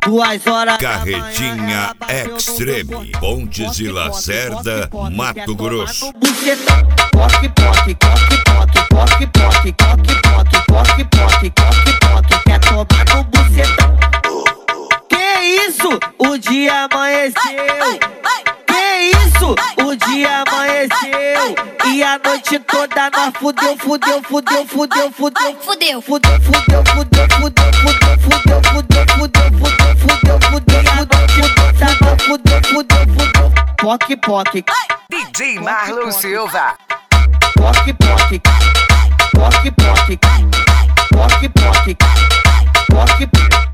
2 horas Carretinha Extreme, Pontes e Lacerda, Mato Grosso. Bucetão, poque, poque, coque, poque, poque, poque, coque, poque, poque, poque, coque, poque, quer tomar no bucetão. Que isso? O dia amanheceu. Que isso? O dia amanheceu. E a noite toda nós fudeu, fudeu, fudeu, fudeu, fudeu, fudeu, fudeu, fudeu, fudeu, fudeu, fudeu, fudeu, fudeu, fudeu, fudeu, fudeu, fudeu, e a noite toda fudeu, fudeu, fudeu. Poque, poque. DJ Marlon Silva. Poque, poque. Poque, poque. Poque, poque. Poque, poque.